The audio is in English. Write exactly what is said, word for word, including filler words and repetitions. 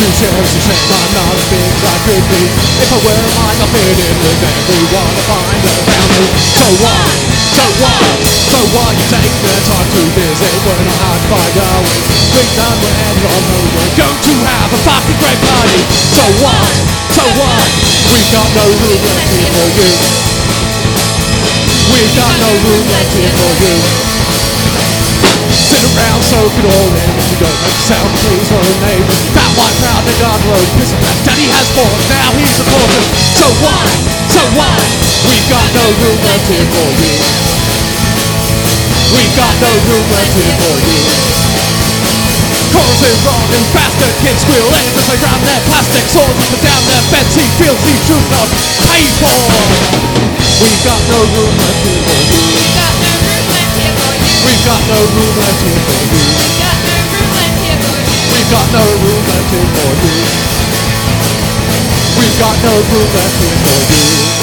Two shares a shame I'm not as big as I could be. If I were mine, I'll fit in with everyone I find around me. So what? So what? So what? You take the time to visit when I had to find out. We've done when I know we're going to have a fucking great party. So what? So what? We've got no room left here for you. We've got no room left here for you. Sit around, soak it all in. If you don't make a sound, please for a name. Fat white proud the God road, pissing that Daddy has fought, now he's supported. So what? So what? We've got no room left here for you. We've got no room left here for you. Chorus is wrong and bastard kids squeal extras they grab their plastic swords and put down their beds. He feels he should not pay for. We've got no room left here for you. We've got no room left here for you. We've got no room left here for you. We've got no room left here for you. We've got no room left here for you.